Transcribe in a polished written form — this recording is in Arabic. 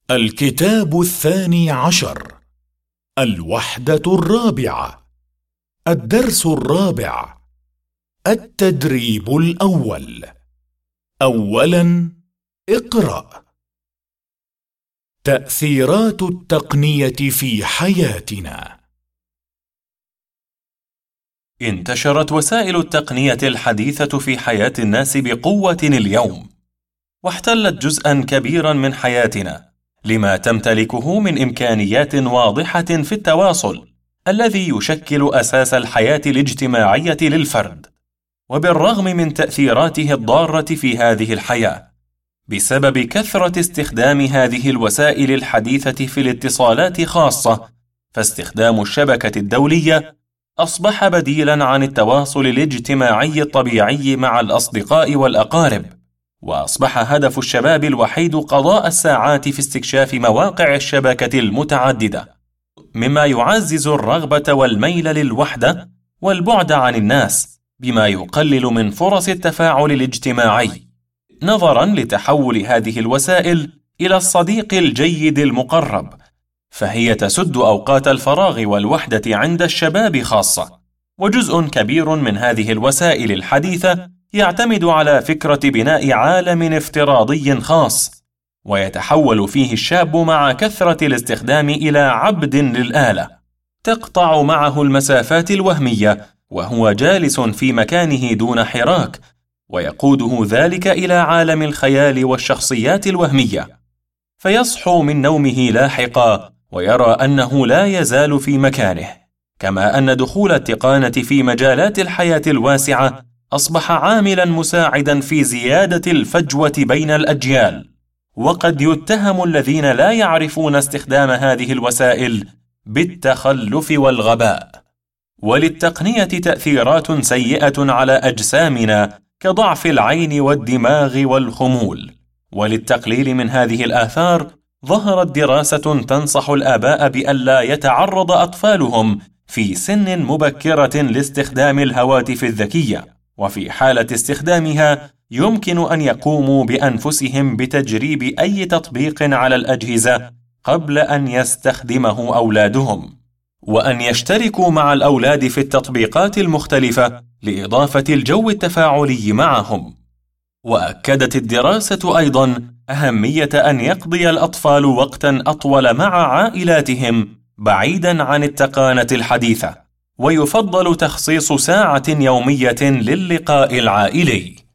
الكتاب 12، الوحدة 4، الدرس 4، التدريب الأول. أولاً، اقرأ. تأثيرات التقنية في حياتنا. انتشرت وسائل التقنية الحديثة في حياة الناس بقوة اليوم، واحتلت جزءاً كبيراً من حياتنا، لما تمتلكه من إمكانيات واضحة في التواصل الذي يشكل أساس الحياة الاجتماعية للفرد. وبالرغم من تأثيراته الضارة في هذه الحياة، بسبب كثرة استخدام هذه الوسائل الحديثة في الاتصالات خاصة، فاستخدام الشبكة الدولية أصبح بديلاً عن التواصل الاجتماعي الطبيعي مع الأصدقاء والأقارب، وأصبح هدف الشباب الوحيد قضاء الساعات في استكشاف مواقع الشبكة المتعددة، مما يعزز الرغبة والميل للوحدة والبعد عن الناس، بما يقلل من فرص التفاعل الاجتماعي، نظراً لتحول هذه الوسائل إلى الصديق الجيد المقرب، فهي تسد أوقات الفراغ والوحدة عند الشباب خاصة. وجزء كبير من هذه الوسائل الحديثة يعتمد على فكرة بناء عالم افتراضي خاص، ويتحول فيه الشاب مع كثرة الاستخدام إلى عبد للآلة تقطع معه المسافات الوهمية وهو جالس في مكانه دون حراك، ويقوده ذلك إلى عالم الخيال والشخصيات الوهمية، فيصحو من نومه لاحقا ويرى أنه لا يزال في مكانه. كما أن دخول التقنية في مجالات الحياة الواسعة أصبح عاملاً مساعداً في زيادة الفجوة بين الأجيال، وقد يتهم الذين لا يعرفون استخدام هذه الوسائل بالتخلف والغباء. وللتقنية تأثيرات سيئة على أجسامنا كضعف العين والدماغ والخمول، وللتقليل من هذه الآثار ظهرت دراسة تنصح الآباء بألا يتعرض أطفالهم في سن مبكرة لاستخدام الهواتف الذكية، وفي حالة استخدامها يمكن أن يقوموا بأنفسهم بتجريب أي تطبيق على الأجهزة قبل أن يستخدمه أولادهم، وأن يشتركوا مع الأولاد في التطبيقات المختلفة لإضافة الجو التفاعلي معهم. وأكدت الدراسة أيضاً أهمية أن يقضي الأطفال وقتاً أطول مع عائلاتهم بعيداً عن التقنية الحديثة، ويفضل تخصيص ساعة يومية للقاء العائلي.